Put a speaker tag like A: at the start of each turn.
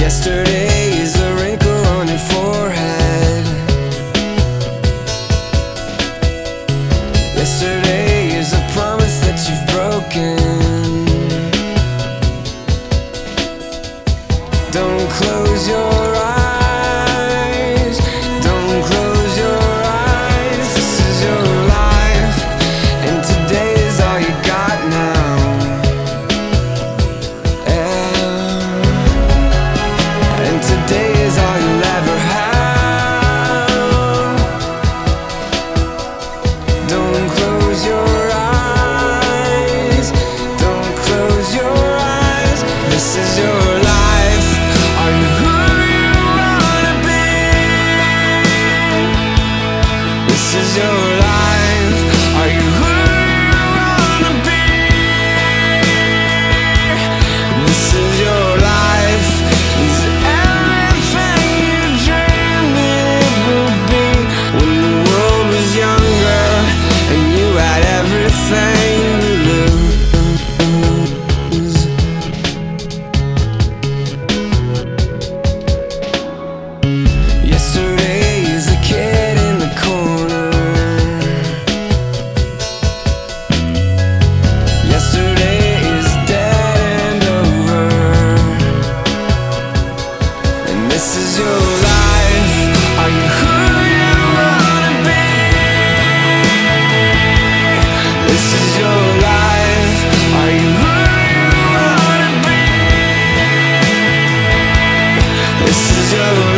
A: Yesterday is a wrinkle on your forehead. Yesterday is a promise that you've broken. Don't close your eyes. Don't close your eyes. This is your life, and today is all you got now. Yeah. And today is all you'll ever have. Don't close your eyes. Don't close your eyes. This is your life. Are you who you wanna be? This is your life. Are you who you wanna be? This is your life. Is it everything you dreamed it would be when the world was younger and you had everything to lose? Yesterday is a kid in the corner. Yesterday is dead and over. And this is your life. Are you who you wanna be? This is your life. Are you who you wanna be? This is your